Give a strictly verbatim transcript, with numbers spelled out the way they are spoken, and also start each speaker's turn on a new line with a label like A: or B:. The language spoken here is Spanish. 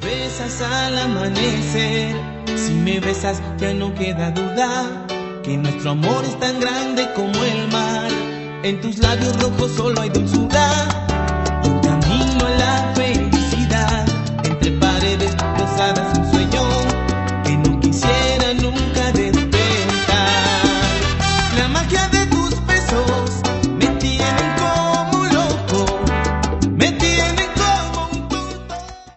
A: besas al amanecer, si me besas ya no queda duda que nuestro amor es tan grande como el mar. En tus labios rojos solo hay dulzura y un camino a la felicidad. Entre paredes rosadas un sueño que no quisiera nunca despertar. La magia